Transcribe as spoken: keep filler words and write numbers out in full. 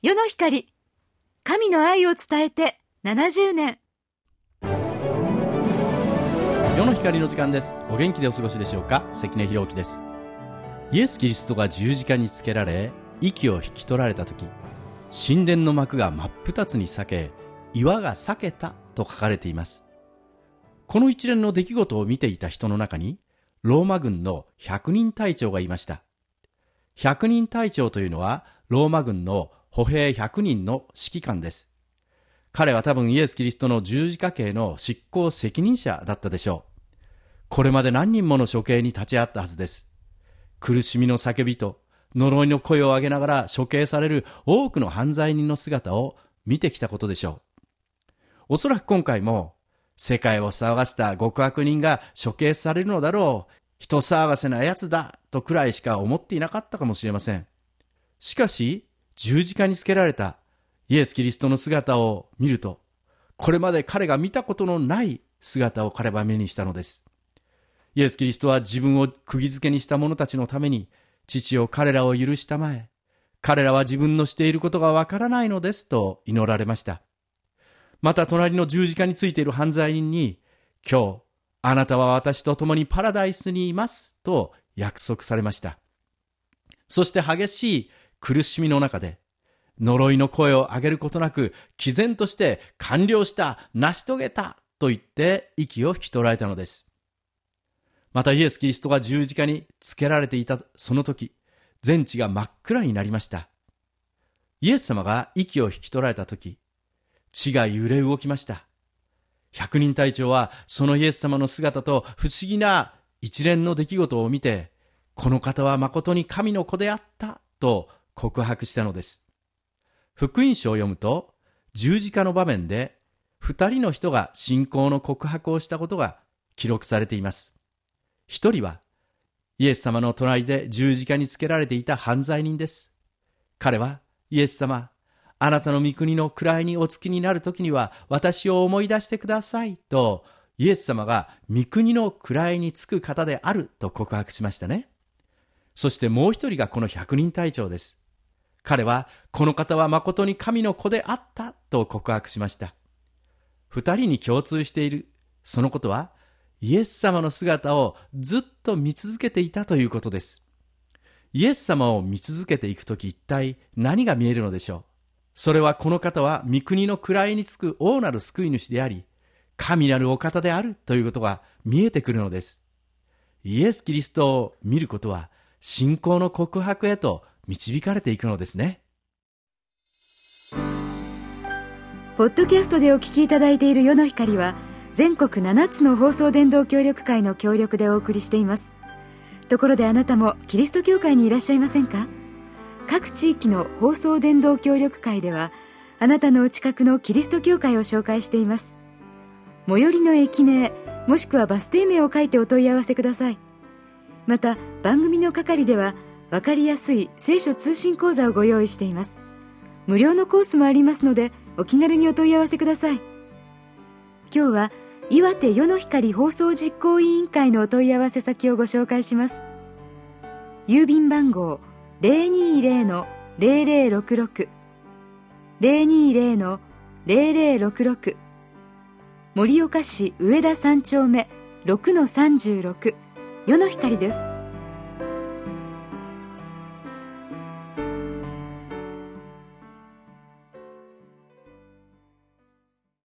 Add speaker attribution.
Speaker 1: 世の光、神の愛を伝えてななじゅうねん。
Speaker 2: 世の光の時間です。お元気でお過ごしでしょうか。関根弘樹です。イエス・キリストが十字架につけられ、息を引き取られた時、神殿の幕が真っ二つに裂け、岩が裂けたと書かれています。この一連の出来事を見ていた人の中に、ローマ軍の百人隊長がいました。百人隊長というのは、ローマ軍の歩兵ひゃくにんの指揮官です。彼は多分イエス・キリストの十字架刑の執行責任者だったでしょう。これまで何人もの処刑に立ち会ったはずです。苦しみの叫びと呪いの声を上げながら処刑される多くの犯罪人の姿を見てきたことでしょう。おそらく今回も世界を騒がせた極悪人が処刑されるのだろう、人騒がせなやつだとくらいしか思っていなかったかもしれません。しかし十字架につけられたイエス・キリストの姿を見ると、これまで彼が見たことのない姿を彼は目にしたのです。イエス・キリストは自分を釘付けにした者たちのために、父を彼らを許したまえ、彼らは自分のしていることがわからないのですと祈られました。また隣の十字架についている犯罪人に、今日あなたは私と共にパラダイスにいますと約束されました。そして激しい苦しみの中で、呪いの声を上げることなく、毅然として完了した、成し遂げたと言って息を引き取られたのです。またイエス・キリストが十字架につけられていたその時、全地が真っ暗になりました。イエス様が息を引き取られた時、地が揺れ動きました。百人隊長はそのイエス様の姿と不思議な一連の出来事を見て、この方は誠に神の子であったと告白したのです。福音書を読むと、十字架の場面で二人の人が信仰の告白をしたことが記録されています。一人はイエス様の隣で十字架につけられていた犯罪人です。彼は、イエス様、あなたの御国の位にお付きになるときには私を思い出してくださいと、イエス様が御国の位につく方であると告白しましたね。そしてもう一人がこの百人隊長です。彼は、この方は誠に神の子であったと告白しました。二人に共通しているそのことは、イエス様の姿をずっと見続けていたということです。イエス様を見続けていくとき、一体何が見えるのでしょう。それは、この方は御国の位につく大なる救い主であり、神なるお方であるということが見えてくるのです。イエス・キリストを見ることは、信仰の告白へと導かれていくのですね。
Speaker 1: ポッドキャストでお聞きいただいている世の光は、全国ななつの放送伝道協力会の協力でお送りしています。ところであなたもキリスト教会にいらっしゃいませんか？各地域の放送伝道協力会では、あなたのお近くのキリスト教会を紹介しています。最寄りの駅名、もしくはバス停名を書いてお問い合わせください。また番組の係では、わかりやすい聖書通信講座をご用意しています。無料のコースもありますので、お気軽にお問い合わせください。今日は岩手世の光放送実行委員会のお問い合わせ先をご紹介します。郵便番号 ゼロにーゼロのゼロゼロろくろく ゼロにーゼロのゼロゼロろくろく、盛岡市上田三丁目 ろくのさんじゅうろく 世の光です。